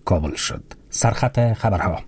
کابل شد. سرخط خبرها.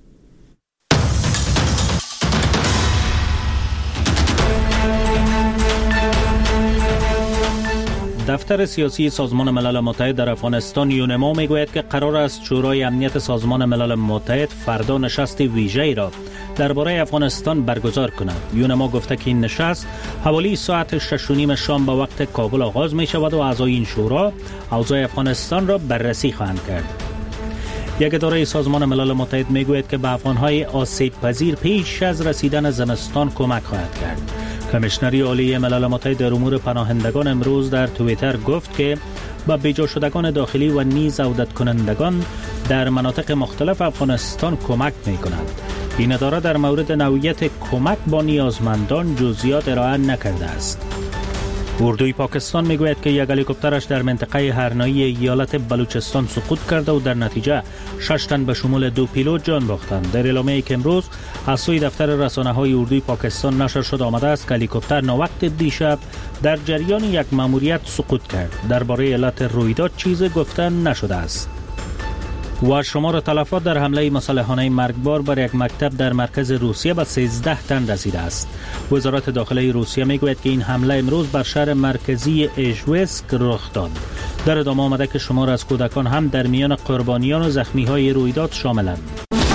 دفتر سیاسی سازمان ملل متحد در افغانستان یونما میگوید که قرار است شورای امنیت سازمان ملل متحد فردا نشست ویژه‌ای را درباره افغانستان برگزار کند. یونما گفته که این نشست حوالی ساعت 6:30 شام به وقت کابل آغاز می شود و اعضای این شورا اوضاع افغانستان را بررسی خواهند کرد. یک اداره سازمان ملل متحد میگوید که به افغانهای آسیب پذیر پیش از رسیدن زمستان کمک خواهد کرد. کمیشنری عالی ملل متحد در امور پناهندگان امروز در توییتر گفت که با بیجا شدگان داخلی و نیز عودت کنندگان در مناطق مختلف افغانستان کمک می کند. این اداره در مورد نوعیت کمک با نیازمندان جزئیات ارائه نکرده است. اردوی پاکستان میگوید که یک هلیکوپترش در منطقه هرنایی ایالت بلوچستان سقوط کرده و در نتیجه 6 تن به شمول 2 پیلوت جان باختند. در اعلامیه‌ای که امروز از سوی دفتر رسانه‌های اردوی پاکستان نشر شده آمده است که هلیکوپتر ناوقت دیشب در جریان یک ماموریت سقوط کرد. درباره علت رویداد چیزی گفته نشده است. و شمار تلفات در حمله مسلحانه مرگبار بر یک مکتب در مرکز روسیه به 13 تن رسیده است. وزارت داخله روسیه میگوید که این حمله امروز بر شهر مرکزی ایژوسک رخ داد. در ادامه آمده که شمار از کودکان هم در میان قربانیان و زخمی‌های رویداد شاملند.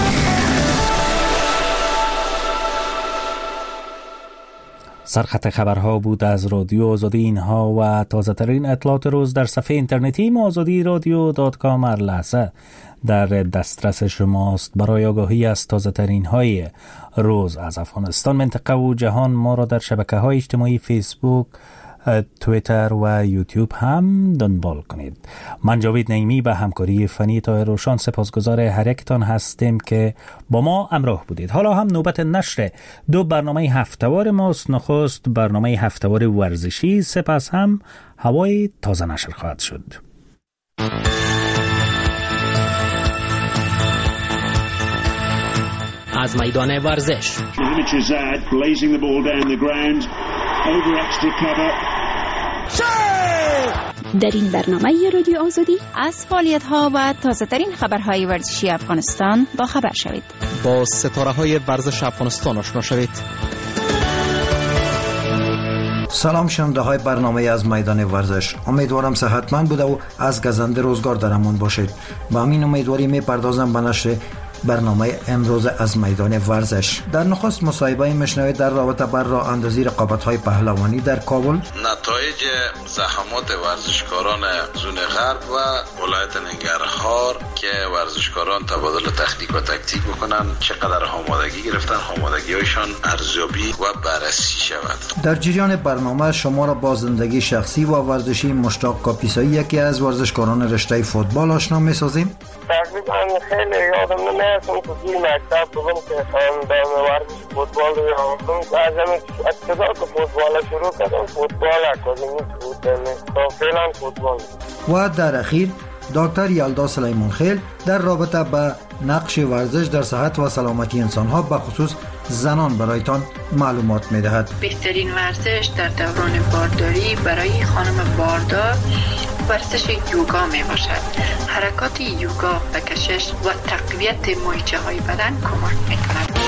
سرخط خبرها بود از رادیو آزادی. اینها و تازه ترین اطلاعات روز در صفحه اینترنتی azadiradio.com هر لحظه در دسترس شماست. برای آگاهی از تازه ترین های روز از افغانستان، منطقه و جهان ما را در شبکه‌های اجتماعی فیسبوک، تویتر و یوتیوب هم دنبال کنید. من جاوید نعیمی به همکاری فنی طاهر روشان سپاسگزار هر یکتان هستیم که با ما همراه بودید. حالا هم نوبت نشر 2 برنامه هفته‌وار ماست. نخست برنامه هفته‌وار ورزشی، سپس هم هوای تازه نشر خواهد شد. از میدان ورزش در این برنامه رادیو آزادی از فعالیت‌ها و تازه‌ترین خبرهای ورزشی افغانستان با خبر شوید. با ستاره‌های ورزش افغانستان آشنا شوید. سلام شنونده های برنامه از میدان ورزش. امیدوارم صحتمند بوده و از گزنده روزگار در امان باشید. با همین امیدواری میپردازم به نشر برنامه امروز از میدان ورزش. در نخست مصاحبه میشنوید در رابطه بر راه اندازی رقابت‌های پهلوانی در کابل، نتایج زحمات ورزشکاران زون غرب و ولایت ننگرهار که ورزشکاران تبادل تکنیک و تاکتیک بکنن، چقدر آمادگی گرفتن، آمادگی‌هایشان ارزیابی و بررسی شود. در جریان برنامه شما را با زندگی شخصی و ورزشی مشتاق کاپیسایی، یکی از ورزشکاران رشته فوتبال، آشنا می‌سازیم. تقریبا خیلی یادم نمیاد که توی مکتب بودم که خواندم ورزش فوتبال رو یادم. از همین ابتدا که فوتبال شروع کردم، فوتبال اکادمی بود، تا فعلا فوتبال. و در اخیر دکتر یلدا سلیمان خیل در رابطه با نقش ورزش در صحت و سلامتی انسان‌ها به خصوص زنان برایتان معلومات می‌دهد. بهترین ورزش در دوران بارداری برای خانم باردار ورزش یوگا می باشد. حرکات یوگا به کشش و تقویت مایچه های بدن کمک می کند.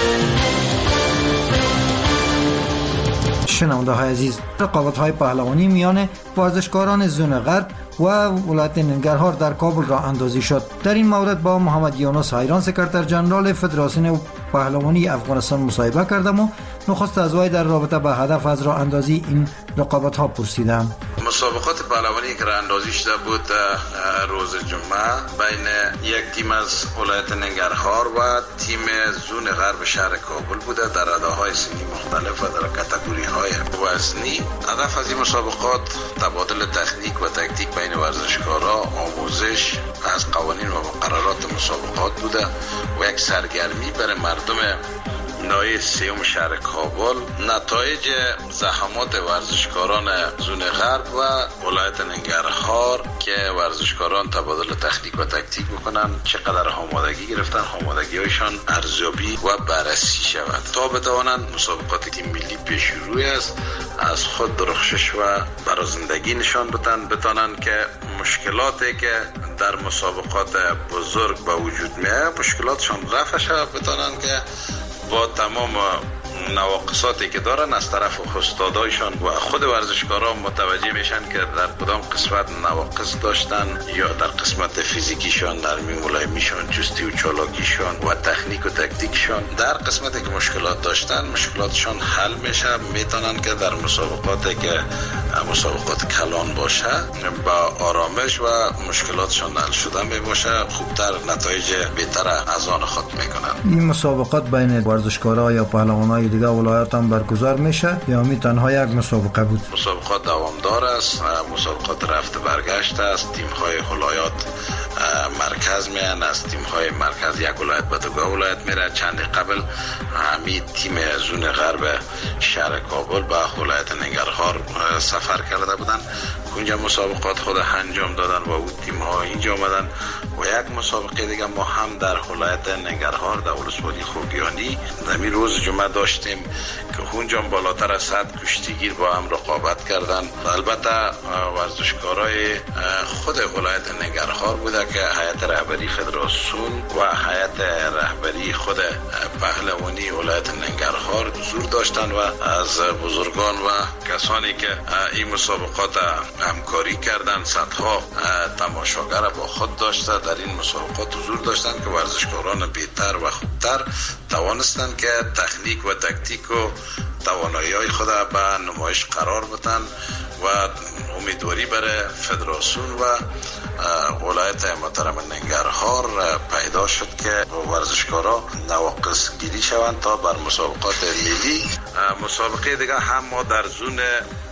شنونده های عزیز، رقابت های پهلوانی میان ورزشکاران زون غرب و ولایت ننگرهار در کابل راه اندازی شد. در این مورد با محمد یونس حیران، سکرتر جنرال فدراسیون پهلوانی افغانستان مصاحبه کردم و نخست از وی در رابطه با هدف از راه اندازی این رقابت ها پرسیدم. مسابقات پهلوانی که راه اندازی شده بود روز جمعه بین یک تیم از ولایت ننگرهار و تیم زون غرب شهر کابل بوده در رده‌های سنی مختلف و در کاتگوری‌های وزنی. هدف از این مسابقات تبادل تکنیک و تاکتیک بین ورزشکارا، آموزش از قوانین و مقررات مسابقات بوده و یک سرگرمی برای مردم ناحیه سیوم شهر کابل نتایج زحمات ورزشکاران زون غرب و ولایت ننگرهار که ورزشکاران تبادل تکنیک و تاکتیک بکنن چقدر آمادگی گرفتن، آمادگی‌هایشان ارزیابی و بررسی شود تا بتوانند مسابقات تیم ملی پیش روی است از خود درخشش و برازندگی نشان بتانند که مشکلاتی که در مسابقات بزرگ به وجود میاد مشکلاتشان رفع شود، بتانند که با تمام نواقصاتی که دارن از طرف استادایشان و خود ورزشکاران متوجه میشن که در کدام قسمت نواقص داشتن یا در قسمت فیزیکیشان، نرمی ملایمیشان، چستی و چالاکیشان و تکنیک و تکتیکشان. در قسمتی که مشکلات داشتن مشکلاتشان حل میشه، میتونن که در مسابقاتی که مسابقات کلان باشه با آرامش و مشکلاتشان حل شده میباشه خوبتر نتایج بهتر از آن خود میکنن. این مسابقات بین ورزشکارا یا پهلوانای دیگه ولایت هم برگزار میشه یا می تنها یک مسابقه بود؟ مسابقات دوامدار است، مسابقات رفت برگشت است. تیم های ولایات مرکز میان، از تیم های مرکز یک ولایت به دیگه ولایت میره. چند قبل همین تیم زون غرب شهر کابل به ولایت ننگرهار سفر کرده بودن، اونجا مسابقات خود انجام دادن و اون تیم ها اینجا آمدن و یک مسابقه دیگه ما هم در ولایت ننگرهار در ولسوالی خوگیانی در روز جمعه داشتیم که اونجا بالاتر از 100 کشتیگیر با هم رقابت کردن. البته ورزشکارای خود ولایت ننگرهار بوده که هیئت رهبری فدراسیون و هیئت رهبری خود پهلوانی ولایت ننگرهار حضور داشتن و از بزرگان و کسانی که این مسابقات همکاری کردن، صدها تماشاگر با خود داشته در این مسابقات حضور داشتن که ورزشکاران بهتر و خوبتر توانستند که تکنیک و تاکتیک و توانایی‌های خود به نمایش قرار بدن و امیدواری برای فدراسیون و ولایت محترم ننگرهار پیدا شد که ورزشکارا نواقص گیری شوند تا بر مسابقات ملی. مسابقه دیگه هم ما در زون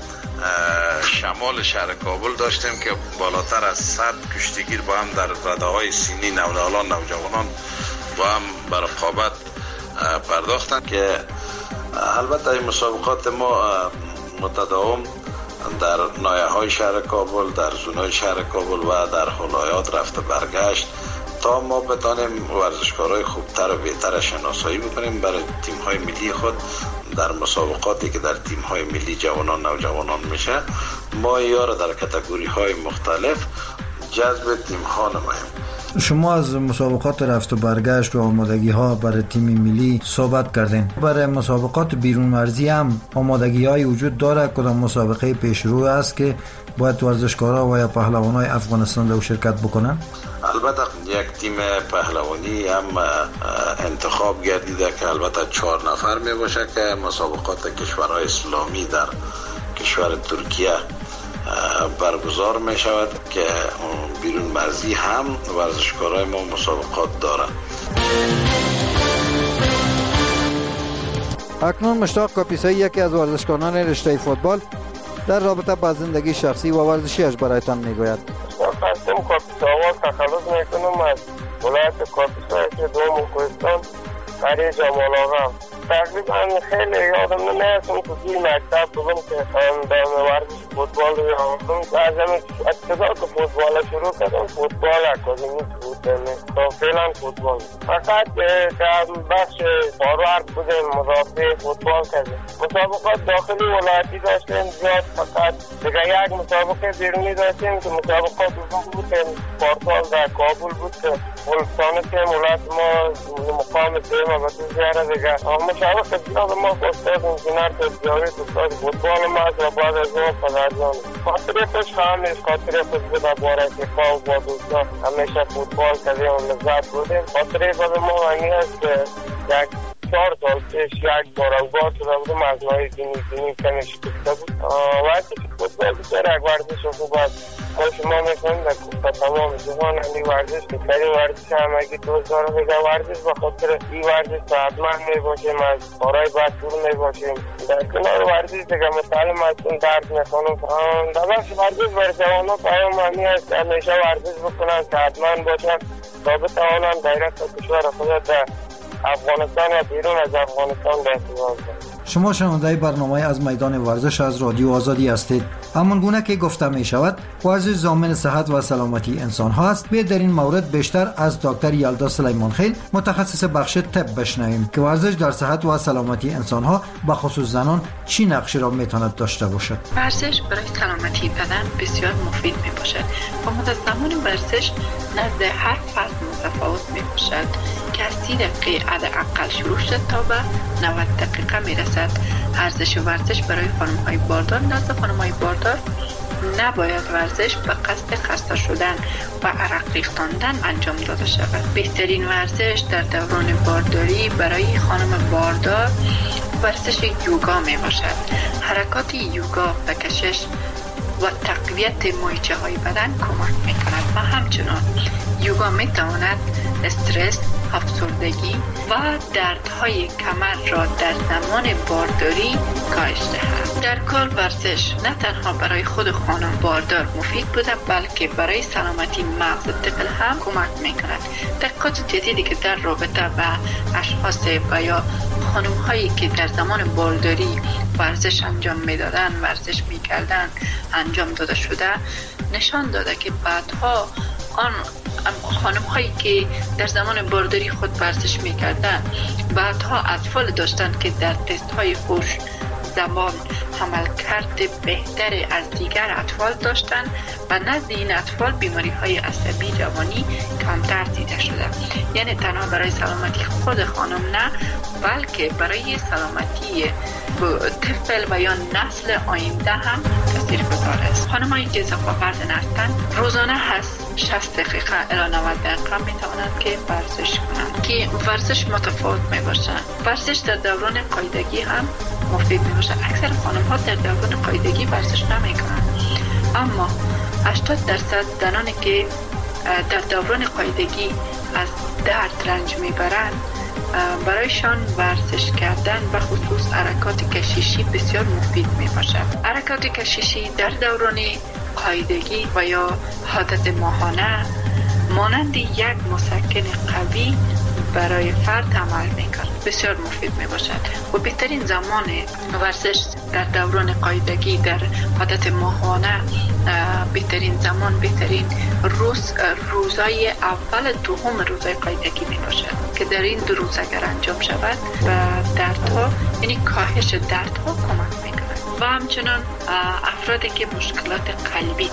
شمال شهر کابل داشتیم که بالاتر از 100 کشتیگیر با هم در رده‌های سینی نوجوانان با هم بر رقابت پرداختن که البته این مسابقات ما متداوم در ناحیه‌های شهر کابل، در زونای شهر کابل و در ولایات رفته برگشت تا ما بتانیم ورزشکارای خوبتر و بهتر شناسایی بکنیم برای تیم‌های ملی خود. در مسابقاتی که در تیم‌های ملی جوانان نوجوانان میشه ما یارو در کاتگوری‌های مختلف جذب تیم‌ها نماییم. شما از مسابقات رفت و برگشت و آمادگی ها برای تیم ملی صحبت کردین. برای مسابقات بیرون مرزی هم آمادگی های وجود داره؟ کدام مسابقه پیش رو است که باید ورزشکارا و یا پهلوانای افغانستان رو شرکت بکنن؟ البته یک تیم پهلوانی هم انتخاب گردیده که البته 4 نفر می باشه که مسابقات کشورهای اسلامی در کشور ترکیه برگزار می شود که بیرون مرزی هم ورزشکارای ما مسابقات دارند. اکنون مشتاق کاپیسایی یکی از ورزشکاران رشته فوتبال در رابطه با زندگی شخصی و ورزشیش برایتان میگوید. خواستم کاپیساوال تخلص میکنم از ولایت کاپیسا که دوم کوهستان قریه جمال آقا. تقریبا خیلی یادم نمیاد که توی مکتب بودم که خواندم ورزش فوتبال رو یادم. از همین ابتدا که فوتبال شروع کردم فوتبال اکادمی بود، تا فعلا فوتبال. فقط بخش فاروارد بودیم، مدافع فوتبال کردیم. مسابقات داخلی ولایتی داشتیم زیاد، فقط دیگه یک مسابقه بیرونی داشتیم که مسابقات بود که پارتال در کابل بود که ولستان که ولایت ما مقام سیم و زیاره دیگه مسابقه زیاد ما استاد انجینر تجاری استاد فوتبال ما از بعد از اون پدرجان خاطره خوش خواهمیش خاطره خوش بوده باره که خواه با دوستا همیشه فوتبال کردیم و لذت بودیم. خاطره بعد ما همی هست که یک 4 سال پیش یک بار اوگاه شده بودیم از نهای دینی کمیش کشته بود. وقتی که فوتبال بسیار یک ورزش خوب است ما شما میکنیم در کفتا تمام جهان همی ورزش که ترین ورزش همگی دوست دارم بگه ورزش و خاطر این ورزش صحتمند میباشیم، از کارهای بد دور میباشیم. در کنار ورزش دیگه متعلم هستیم درد میخونم در بخش ورزش بر جوانان پیام همی هست همیشه ورزش بکنن صحتمند باشن تا بتوانن غیرت کشور خود در افغانستان و بیرون از افغانستان به ارتباط داریم. شما شنونده برنامه از میدان ورزش از رادیو آزادی هستید. همان گونه که گفته می شود ورزش ضامن صحت و سلامتی انسان ها است. به در این مورد بیشتر از دکتر یلدا سلیمانخیل متخصص بخش طب بشنویم که ورزش در صحت و سلامتی انسان ها به خصوص زنان چی نقشی را میتواند داشته باشد. ورزش برای سلامتی بدن بسیار مفید می باشد و مدت زمان ورزش نزد هر فرد متفاوت می باشد که از 30 دقیقه حداقل شروع شد تا به 90 دقیقه می رسد. ارزش ورزش برای خانم‌های باردار نزد خانم‌های باردار نباید ورزش به قصد خسته شدن و عرق ریختاندن انجام داده شود. بهترین ورزش در دوران بارداری برای خانم باردار ورزش یوگا می باشد. حرکات یوگا به کشش و تقویت مایچه های بدن کمک می کند و همچنان یوگا می تواند استرس، افسردگی و دردهای کمر را در زمان بارداری کاهش دهد. در کل ورزش نه تنها برای خود خانم باردار مفید بوده بلکه برای سلامتی مغز طفل هم کمک می کند. تحقیقات جدیدی که در رابطه با اشخاص و یا خانم هایی که در زمان بارداری ورزش انجام می دادن، ورزش می کردن انجام داده شده نشان داده که بعدها آن خانم هایی که در زمان بارداری خود ورزش می کردن بعدها اطفال داشتن که در تست های هوش زمان عملکرد بهتر از دیگر اطفال داشتن و نزد این اطفال بیماری های عصبی روانی کمتر دیده شده. یعنی تنها برای سلامتی خود خانم نه بلکه برای سلامتی طفل و یا نسل آینده هم تاثیرگذار است. خانمایی که اضافه وزن هستند روزانه هست 60 دقیقه الی 90 دقیقه می توانند که ورزش کنند که ورزش متفاوت می باشد. ورزش در دوران قاعدگی هم مفید می باشد. اکثر خانم ها در دوران قاعدگی ورزش نمی کنند، اما 80% زنانی که در دوران قاعدگی از درد رنج می برند برایشان ورزش کردن و خصوص حرکات کششی بسیار مفید می باشد. حرکات کششی در دوران قاعدگی و یا عادت ماهانه مانند یک مسکن قوی برای فرد عمل می‌کند. بسیار مفید می باشد و بهترین زمان ورزش در دوران قاعدگی در عادت ماهانه بهترین زمان بهترین روزای اول دوم روزای قاعدگی می باشد که در این 2 روز اگر انجام شود و دردها یعنی کاهش دردها کمک می کند. و همچنان افرادی که مشکلات قلبی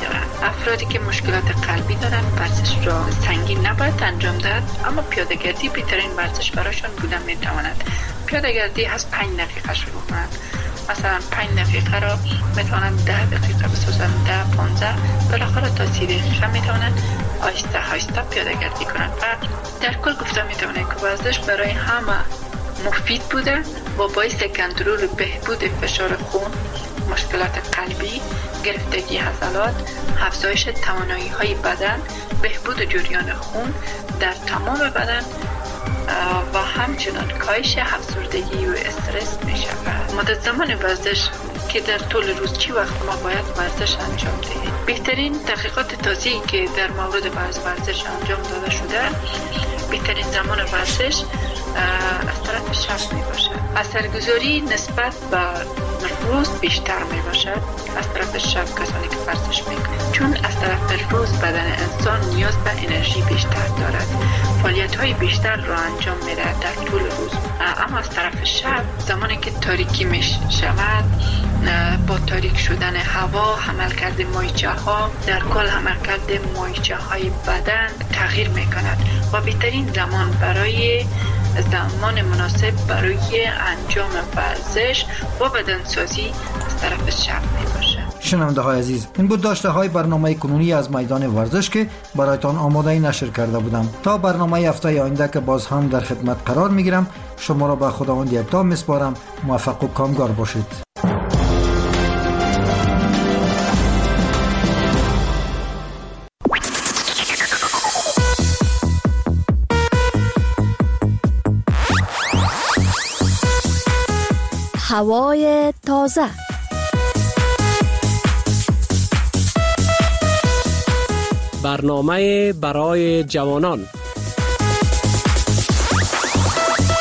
دارند ورزش را سنگین نباید انجام داد، اما پیاده‌گردی بهترین ورزش برایشان بودن می تواند. پیاده‌گردی از 5 دقیقه شروع کنند. مثلا 5 دقیقه را می توانند 10 دقیقه بسازند، 10-15 بالاخره تا 30 دقیقه می توانند آهسته پیاده‌گردی کنند. و در کل گفته می توانند که ورزش برای همه مفید بوده و باعث کنترل بهبود فشار خون، مشکلات قلبی، گرفتگی عضلات، افزایش توانایی‌های بدن، بهبود جریان خون در تمام بدن و همچنان کاهش افسردگی و استرس می شود. مدت زمان ورزش که در طول روز چی وقت ما باید ورزش انجام دهیم. بهترین تحقیقات تازه‌ای که در مورد ورزش انجام داده شده بهترین زمان ورزش از طرف شب می باشد. اثرگذاری نسبت به روز بیشتر می باشد از طرف شب کسانی که ورزش می کنند، چون از طرف روز بدن انسان نیاز به انرژی بیشتر دارد، فعالیت های بیشتر را انجام می دهد در طول روز. اما از طرف شب زمانی که تاریکی می شود با تاریک شدن هوا عملکرد مایچه ها در کل عملکرد مایچه های بدن تغییر می کند و بهترین زمان برای زمان مناسب برای انجام ورزش و بدنسازی از طرف شب می باشد. شنونده های عزیز، این بود داشته های برنامه کنونی از میدان ورزش که برایتان آماده نشر کرده بودم. تا برنامه هفته آینده که باز هم در خدمت قرار می گیرم، شما را به خداوند یکتا می سپارم. موفق و کامگار باشید. هوای تازه، برنامه برای جوانان،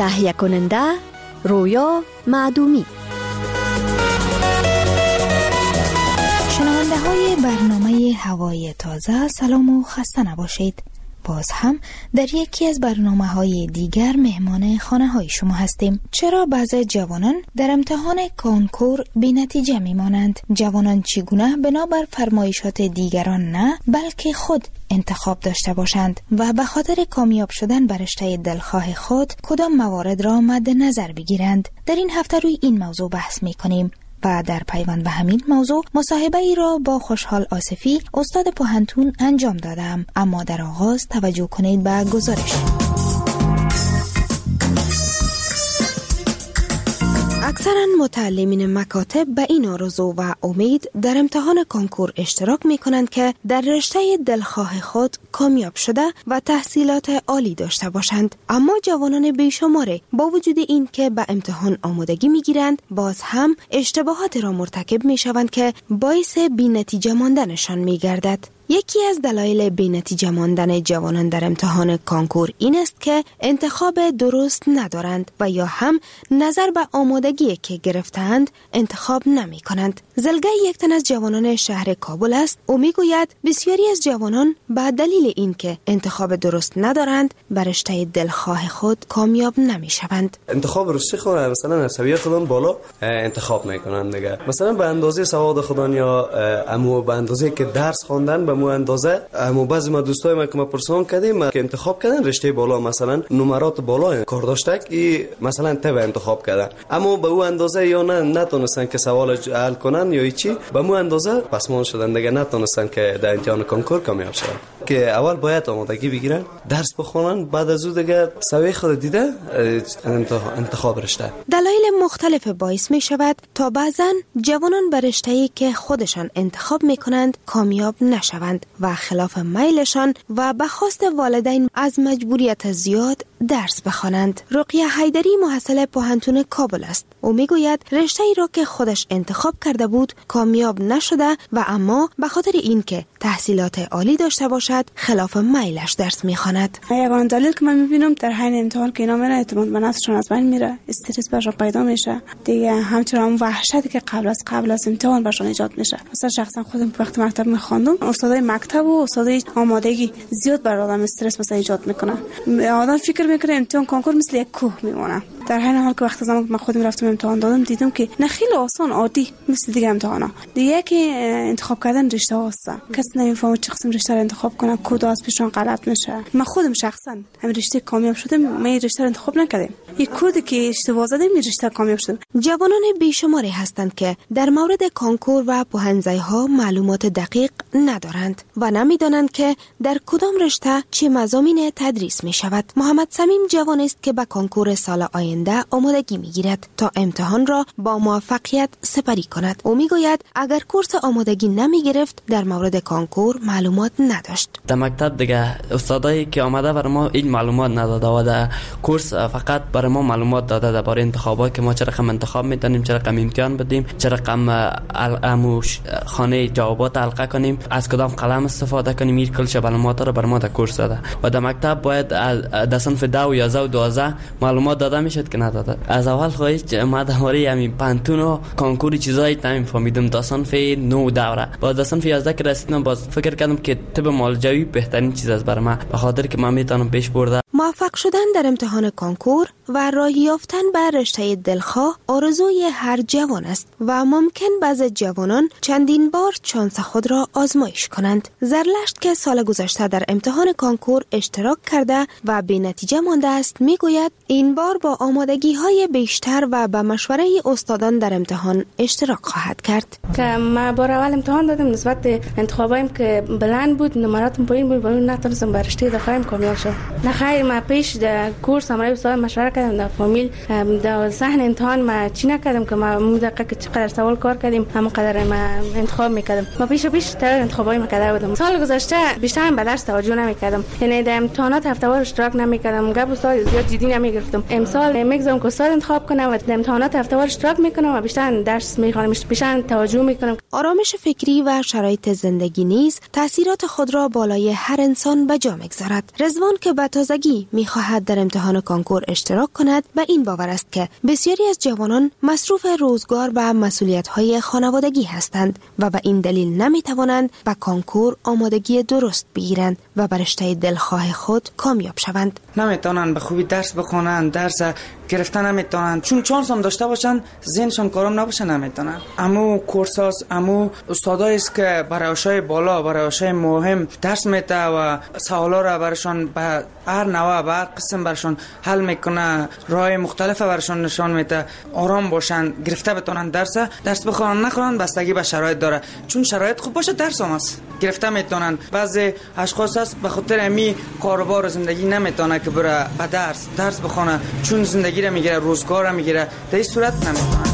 تهیه کننده رویا معدومی. شنونده های برنامه هوای تازه سلام و خسته نباشید. باز هم در یکی از برنامه‌های دیگر مهمان خانه‌های شما هستیم. چرا بعضی جوانان در امتحان کنکور بی‌نتیجه می‌مانند؟ جوانان چگونه بنابر فرمایشات دیگران نه بلکه خود انتخاب داشته باشند و به خاطر کامیاب شدن بر رشته دلخواه خود کدام موارد را مد نظر بگیرند؟ در این هفته روی این موضوع بحث می‌کنیم. و در پیوند به همین موضوع مصاحبه ای را با خوشحال آصفی استاد پوهنتون انجام دادم. اما در آغاز توجه کنید به گزارش. اکثرا متعلمین مکاتب به این آرزو و امید در امتحان کنکور اشتراک می کنند که در رشته دلخواه خود کامیاب شده و تحصیلات عالی داشته باشند. اما جوانان بیشماره با وجود این که به امتحان آمادگی می گیرند باز هم اشتباهات را مرتکب می شوند که باعث بی‌نتیجه ماندنشان می گردد. یکی از دلایل بی‌نتیجه ماندن جوانان در امتحان کنکور این است که انتخاب درست ندارند و یا هم نظر به آمادگی که گرفتند انتخاب نمی کنند. زلگه یک تن از جوانان شهر کابل است. او می گوید بسیاری از جوانان به دلیل این که انتخاب درست ندارند بر رشته دلخواه خود کامیاب نمی شوند. انتخاب رشته خود مثلا سویه خودان بالا انتخاب می کنند دیگه. مثلا به اندازه سواد خودان یا امو به اندازه که درس خواندن به مو اندازه اما بعضی ما دوستای ما که ما پرسان کردیم که انتخاب کردن رشته بالا مثلا نمرات بالا کار داشتک ای مثلا تبع انتخاب کردن اما به اون اندازه یا نه نتونستن که سوال حل کنن یا چی به اون اندازه پسماند شدن دیگه نتونستن که در امتحان کنکور کامیاب شدن. که اول باید آمادگی بگیرن درس بخونن بعد از اون دیگه سوی خود دیده انتخاب رشته. دلایل مختلف باعث می شود تا بعضن جوانان بر رشته‌ای که خودشان انتخاب می کنند کامیاب نشوند و خلاف میلشان و به خواست والدین از مجبوریت زیاد درس بخوانند. رقیه حیدری محصل پوهنتون کابل است. او میگوید رشته‌ای را که خودش انتخاب کرده بود کامیاب نشده و اما به خاطر اینکه تحصیلات عالی داشته باشد خلاف میلش درس میخواند. یگانه دلیل که من میبینم در حین امتحان که اینا میرن اعتماد به نفسشون از بین میره، استرس برشون پیدا میشه دیگه، همچنین اون وحشتی که قبل از امتحان برشون ایجاد میشه. مثلا شخصا خودم وقت مکتب میخواندم استادای مکتب و استادای آمادگی زیاد بر آدم استرس مثلا ایجاد میکنه. آدم فکر میکنه امتحان کنکور مثل یک کوه میمونه، در حین حال که وقت زمان من خودم رفتم امتحان دادم دیدم که نه خیلی آسان عادی مثل دیگه امتحانا. دیگه که انتخاب کردن رشته هاست، کسی نمیفهمه چه قسم رشته رو انتخاب کنه، کد از پیشون غلط میشه. من خودم شخصا همین رشته کامیاب شدم، من رشته رو انتخاب نکردم، یک کدی که اشتباه زدم این رشته کامیاب شدم. جوانان بیشماری هستند که در مورد کنکور و پوهنځی‌ها معلومات دقیق ندارند و نمیدانند که در کدام رشته چه مضامین تدریس می شود. محمد صمیم جوان است که به کنکور سال آینده آمادگی می گیرد تا امتحان را با موفقیت سپری کند. او می گوید اگر کورس آمادگی نمی گرفت در مورد کنکور معلومات نداشت. در مکتب دیگه استادایی که آمده برای ما این معلومات نداده و در کورس فقط برای ما معلومات داده درباره انتخابات که ما چه رقم انتخاب می‌کنیم، چه رقم امتحان بدیم، چه رقم خانه جوابات حلقه کنیم، از کدام قلم استفاده کنیم. این کل معلومات رو برای ما در کورس داده و در مکتب باید در صنف 10 و 11 و 12 معلومات داده میشد که نداده. از اول خواهید ما درباره همین پانتون و کنکور چیزایی نمی‌فهمیدم تا صنف 9 دوره. بعد از صنف 11 که رسیدم باز فکر کردم که طب مالجوی بهترین چیز است برای من، به خاطر که من میتونم پیش برده. موفق شدن در امتحان کنکور و راه یافتن به رشته دلخواه آرزوی هر جوان است و ممکن بعضی جوانان چندین بار شانس خود را آزمایش کنند. زرلشت که سال گذشته در امتحان کنکور اشتراک کرده و به نتیجه مانده است میگوید این بار با آمادگی‌های بیشتر و با مشوره استادان در امتحان اشتراک خواهد کرد. که ما بار اول امتحان دادم نسبت انتخابایم که بلند بود، نمراتم پایین بود، ولی نتونستم به رشته دلخواهم کامیاب شم. نه ما پیش در کورس امروز استاد مشوره کردم در فامیل در صحن امتحان ما چی نکردم که ما مدقیق که چقدر سوال کار کردیم همون قدر ما انتخاب میکردم. ما پیش تر انتخابای کرده بودم. سال گذشته بیشتر به درس توجه نمیکردم، یعنی در امتحانات هفته‌وار اشتراک نمیکردم، گپ استاد زیاد جدی نمیگرفتم. امسال میگذارم که استاد انتخاب کنم و در امتحانات هفته‌وار اشتراک میکنم و بیشتر درس میخوانم، بیشتر توجه میکنم. آرامش فکری و شرایط زندگی نیز تاثیرات خود را بالای هر انسان به جا میگذارد. رضوان که به تازگی کی می‌خواهد در امتحان کنکور اشتراک کند به این باور است که بسیاری از جوانان مصروف روزگار و مسئولیت‌های خانوادگی هستند و به این دلیل نمی‌توانند به کنکور آمادگی درست بگیرند و بر رشته دلخواه خود کامیاب شوند. نمیتونن به خوبی درس بخونن، درس گرفتن نمیتونن، چون چانس هم داشته باشن ذهنشون کارم نباشه نمیتونن. امو کورساس، امو استادایی است که برای اشای بالا، برای اشای مهم درس میده و سوالا را برشون به هر نوع به هر قسم برشون حل میکنه، راه مختلف برشون نشان میده، آرام باشن، گرفته بتونن درس بخونن، نخونن بستگی به شرایط داره. چون شرایط خوب باشه درس هم است گرفته میتونن. بعضی اشخاص هست به خاطر امی کاروبار زندگی نمیتونه که بره به درس بخونه، چون زندگی را میگیره، روزگار را میگیره، در این صورت نمیتونه.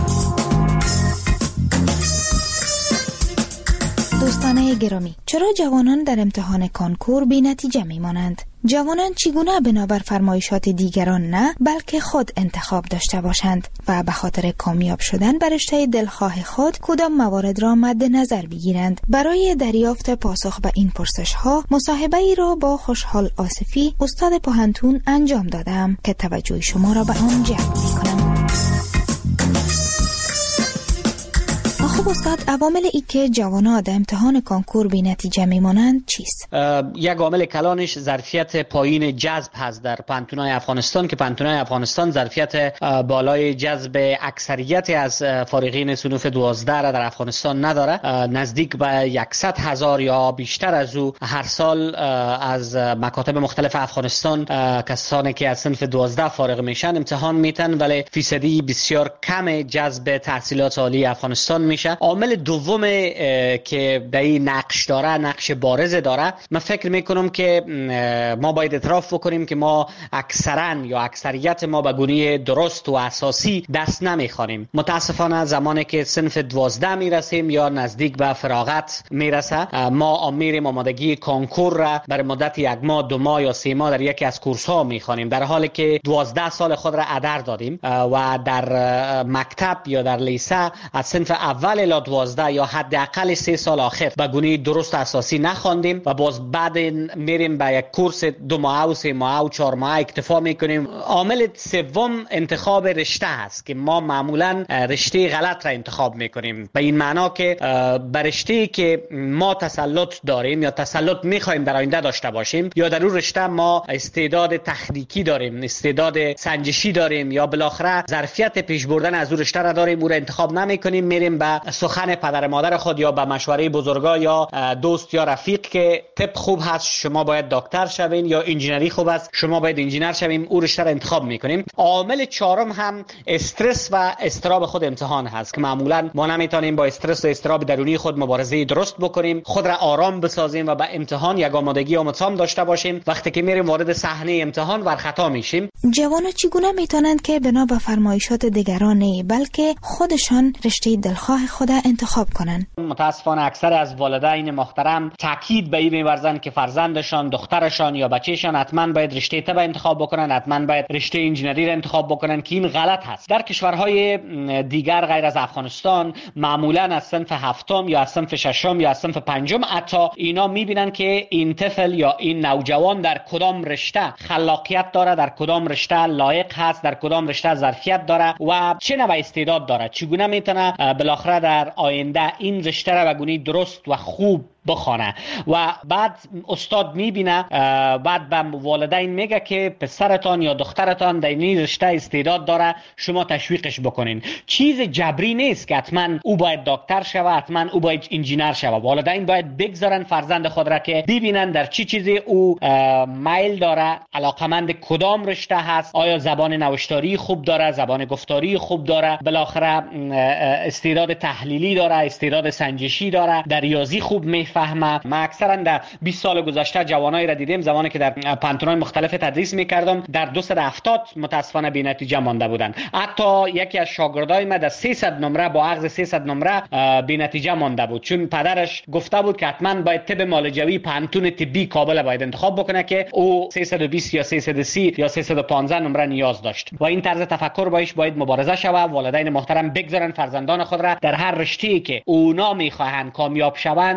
دوستان گرامی، چرا جوانان در امتحان کنکور بی نتیجه میمانند؟ جوانان چگونه بنابر فرمایشات دیگران نه بلکه خود انتخاب داشته باشند و به خاطر کامیاب شدن بر رشته دلخواه خود کدام موارد را مد نظر بگیرند؟ برای دریافت پاسخ به این پرسش ها مصاحبه ای را با خوشحال آصفی استاد پوهنتون انجام دادم که توجه شما را به آن جلب می‌کنم. خب استاد، عوامل ای که جوانان در امتحان کنکور بی نتیجه میمانند چیست؟ یک عامل کلانش ظرفیت پایین جذب هست در پانتونای افغانستان، که پانتونای افغانستان ظرفیت بالای جذب اکثریت از فارغین صنوف 12 را در افغانستان نداره. نزدیک به 100,000 یا بیشتر از او هر سال از مکاتب مختلف افغانستان کسانی که از صنف 12 فارغ میشن امتحان میتن، ولی فیصدی بسیار کم جذب تحصیلات عالی افغانستان میشه. عامل دوم که در این نقش داره، نقش بارز داره، من فکر میکنم که ما باید اعتراف بکنیم که ما اکثرا یا اکثریت ما به گونه درست و اساسی درس نمیخوانیم. متاسفانه زمانی که صنف 12 میرسیم یا نزدیک به فراغت میرسه، ما میریم آمادگی کنکور را برای مدت 1 ماه، 2 ماه یا 3 ماه در یکی از کورس ها میخوانیم، در حالی که 12 سال خود را هدر دادیم و در مکتب یا در لیسه از صنف اول الی 12 یا حداقل 3 سال آخر به گونه درست اساسی نخواندیم و باز بعد میریم به یک کورس 2 ماه و 3 ماه و 4 ماه اکتفا میکنیم. عامل سوم انتخاب رشته است که ما معمولا رشته غلط را انتخاب میکنیم، به این معنا که به رشته‌ای که ما تسلط داریم یا تسلط میخوایم در آینده داشته باشیم، یا در اون رشته ما استعداد تخنیکی داریم، استعداد سنجشی داریم، یا بالاخره ظرفیت پیش بردن از اون رشته را داریم، او را انتخاب نمیکنیم، میریم به سخن پدر مادر خود یا به مشوره بزرگا یا دوست یا رفیق که طب خوب هست شما باید دکتر شوین، یا انجینری خوب است شما باید انجینر شویم، او رشته را انتخاب میکنیم. عامل چهارم هم استرس و اضطراب خود امتحان هست که معمولا ما نمیتونیم با استرس و اضطراب درونی خود مبارزه درست بکنیم، خود را آرام بسازیم و به امتحان یک آمادگی متمام داشته باشیم. وقتی که میریم وارد صحنه امتحان ور خطا میشیم. جوانان چگونه میتونند که بنا به فرمایشات دیگران نه بلکه خودشان رشته دلخواه خود انتخاب کنند؟ متاسفانه اکثر از والدین محترم تاکید به این می‌ورزند که فرزندشان، دخترشان یا بچه‌شان حتما باید رشته طب انتخاب بکنن، حتما باید رشته انجینری را انتخاب بکنن، که این غلط هست. در کشورهای دیگر غیر از افغانستان معمولا از صنف 7 یا از صنف 6 یا از صنف 5 حتی اینا می‌بینن که این طفل یا این نوجوان در کدام رشته خلاقیت داره، در کدام رشته لایق هست، در کدام رشته ظرفیت داره و چه نوع استعداد داره، چگونه میتونه بالاخره در آینده این رشته را به گونه درست و خوب بخونه. و بعد استاد میبینه، بعد به والدین میگه که پسرتان یا دخترتان در این رشته استعداد داره، شما تشویقش بکنین. چیز جبری نیست که حتما او باید دکتر شوه، حتما او باید انجینر شوه. والدین باید بگذارن فرزند خود را که ببینن در چی چیزی او میل داره، علاقمند کدام رشته هست، آیا زبان نوشتاری خوب داره، زبان گفتاری خوب داره، بالاخره استعداد تحلیلی داره، استعداد سنجشی داره، در ریاضی خوب میفهمه. ما اکثرا در 20 سال گذشته جوانایی را دیدیم زمانی که در پانتونای مختلف تدریس میکردم در 270 متاسفانه بی نتیجه مانده بودن. حتی یکی از شاگردای ما در 300 نمره با اخذ 300 نمره بی نتیجه مانده بود، چون پدرش گفته بود که حتما باید طب معالجوی پانتون طبی کابل باید انتخاب بکنه که او 320 یا 330 یا 315 نمره نیاز داشت. و این طرز تفکر باید مبارزه شوه. والدین محترم بگذارن فرزندان خود را در هر رشته‌ای که اونا میخواهند کامیاب شوند درس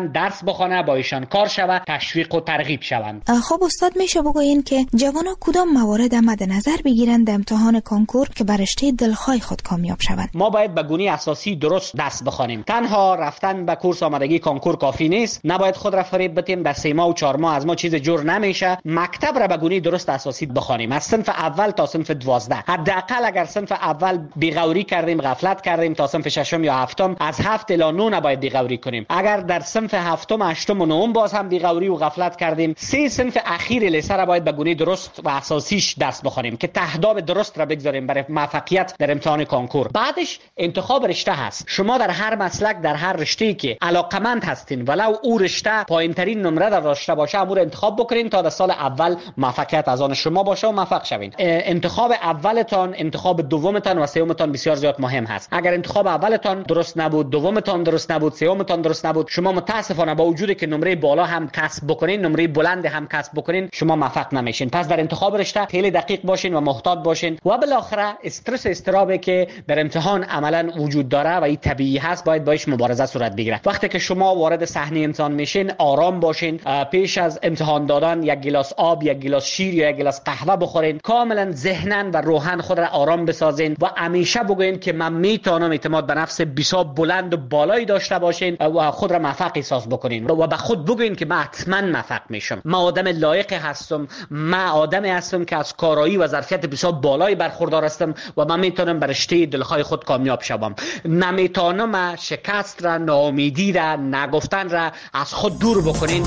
بخونه، با ایشان کار شود، تشویق و ترغیب شوند. خب استاد میشه بگوین که جوانان کدام موارد مد نظر بگیرند در امتحان کنکور که بر رشته دلخواه خود کامیاب شوند؟ ما باید به گونه اساسی درست درس بخوانیم. تنها رفتن به کورس آمادگی کنکور کافی نیست. نباید خود را فریب بدیم. در 3 ماه و 4 ماه از ما چیز جور نمیشه. مکتب را به گونه درست اساسی بخوانیم، از صنف اول تا صنف 12. حداقل اگر صنف اول بیغوری کردیم، غفلت کردیم، تا صنف 6 یا 7 از 7 الی 9 نباید بیغوری کنیم. اگر در صنف 7 8 و 9 باز هم بیغوری و غفلت کردیم، 3 صنف اخیر لیسه را باید به گونه درست و اساسیش درس بخوانیم که تهداب درست را بگذاریم برای موفقیت در امتحان کنکور. بعدش انتخاب رشته هست. شما در هر مسلک، در هر رشته‌ای که علاقمند هستین، ولو او رشته پایین‌ترین نمره داشته باشه، امور انتخاب بکنین تا در سال اول موفقیت از آن شما باشه و موفق شوین. انتخاب اولتان، انتخاب دومتان و سومتان بسیار زیاد مهم هست. اگر انتخاب اولتان درست نبود، دومتان درست نبود، سومتان درست نبود، شما متاسفانه با وجودی که نمره بالا هم کسب بکنین، نمره بلند هم کسب بکنین، شما موفق نمیشین. پس در انتخاب رشته خیلی دقیق باشین و محتاط باشین و بالاخره استرس استرابی که در امتحان عملا وجود داره و این طبیعی هست، باید باش مبارزه صورت بگیره. وقتی که شما وارد صحنه امتحان میشین، آرام باشین. پیش از امتحان دادن یک گلاس آب، یک گلاس شیر یا یک گلاس قهوه بخورین. کاملا ذهناً و روحاً خود را آرام بسازین و همیشه بگوین که من میتونم. اعتماد به نفس بسیار بلند و بالایی داشته باشین و خود را موفق احساس بکنین و به خود بگوین که من حتما موفق میشم. من آدم لایق هستم. من آدمی هستم که از کارایی و ظرفیت بسیار بالایی برخوردار هستم و من میتونم بر رشته دلخواه خود کامیاب شوم. نمیتونم شکست را، ناامیدی را، نگفتن را از خود دور بکنین.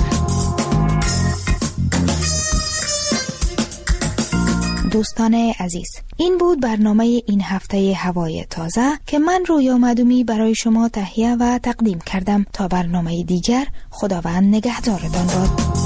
دوستان عزیز، این بود برنامه این هفته هوای تازه که من رویا مدومی برای شما تهیه و تقدیم کردم. تا برنامه دیگر، خداوند نگهدارتان باد.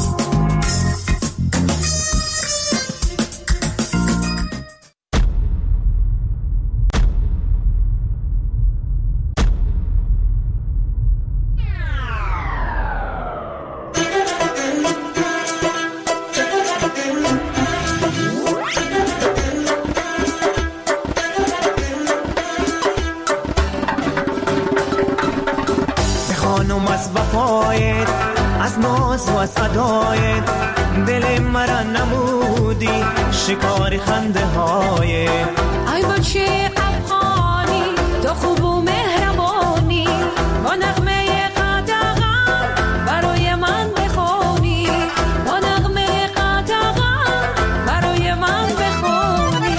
از ناز و از ادایت دل مرا نمودی شکار خنده های ای بچه افغانی تو خوب و مهربانی با نغمه قدغن برای من بخونی با نغمه قدغن برای من بخونی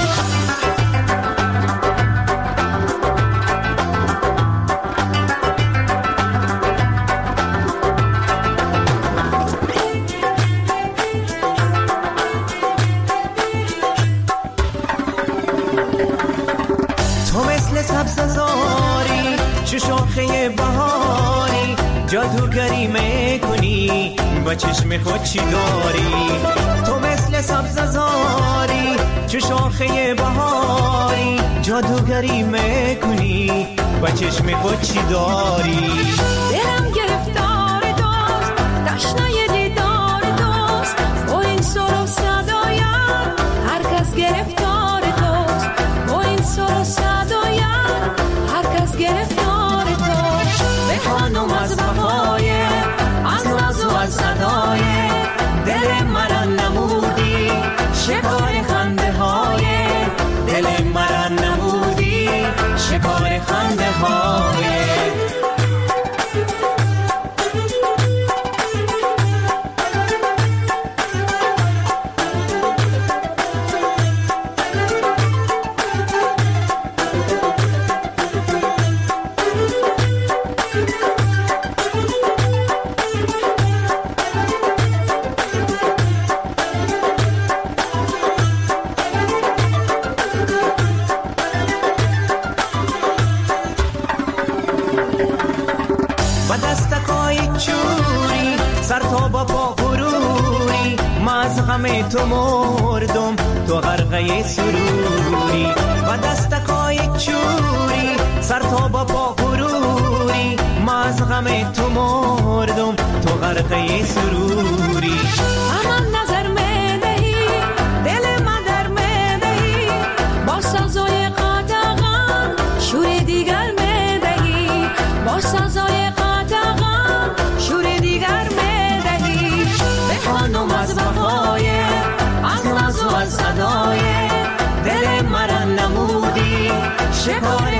سبززاری چه شاخه بهاری جادوگری میکنی با چشم خود چی داری تو مثل سبززاری چه شاخه بهاری جادوگری میکنی با چشم خود چی داری دلم گرفتار دوست تشنه دیدار دوست با این سر و صدایم هر کس گرفتار دوست با این سر و صدایم گرفتار تو بخوانم از وفای از ناز و از صدای دل مرا نمودی شکار خنده های دل مرا نمودی شکار خنده های تو مردم تو غرقه سروری و دستکای چوری سر تا با پا غروری ما از غم تو مردم تو غرقه سروری اما نظر میدهی دل من در میدهی با سازای قدغن شور دیگر میدهی با سازای قدغن شور دیگر میدهی شکار